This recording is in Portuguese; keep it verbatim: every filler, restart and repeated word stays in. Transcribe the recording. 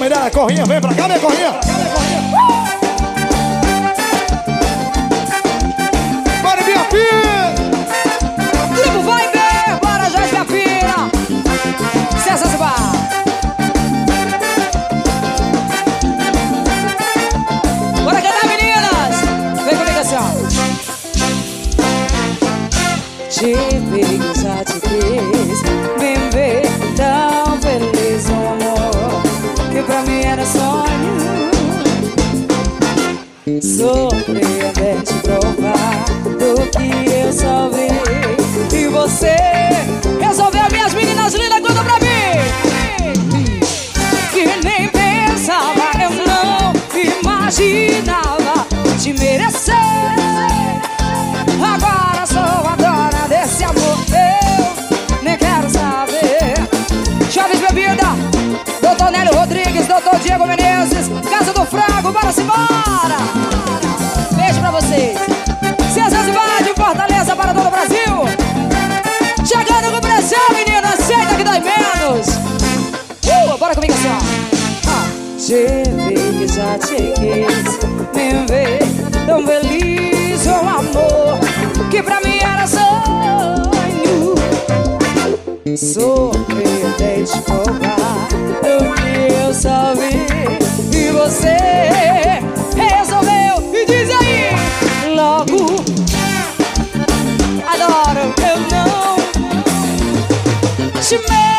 nome dela é Corrinha. Vem pra cá, minha Corrinha. Bora, minha filha. Grupo vai ver, bora, Jorge, minha filha. César Zibar. Bora cantar, meninas. Vem comigo assim, ó. Te vi, já te quis me ver tão feliz, um amor que pra mim era sonho. Surpreendente provar do que eu só vi. E você resolveu, minhas meninas lindas, conta pra mim. Que nem pensava, eu não imaginava te merecer. Agora sou a dona desse amor, eu nem quero saber. Chaves Bebida, doutor Nélio Rodrigues, doutor Diego Menezes, Casa do Frango, bora se embora. Beijo pra vocês. César Zibar de Fortaleza para todo o Brasil. Chegando com pressão, menina, aceita que dói menos. Uh, bora comigo assim, ó. Ah. Te vi que já te quis me ver tão feliz, um amor que pra mim era sonho. Surpreendente provar do que eu só vi. E você resolveu, e diz aí logo. Adoro, eu não te mereço.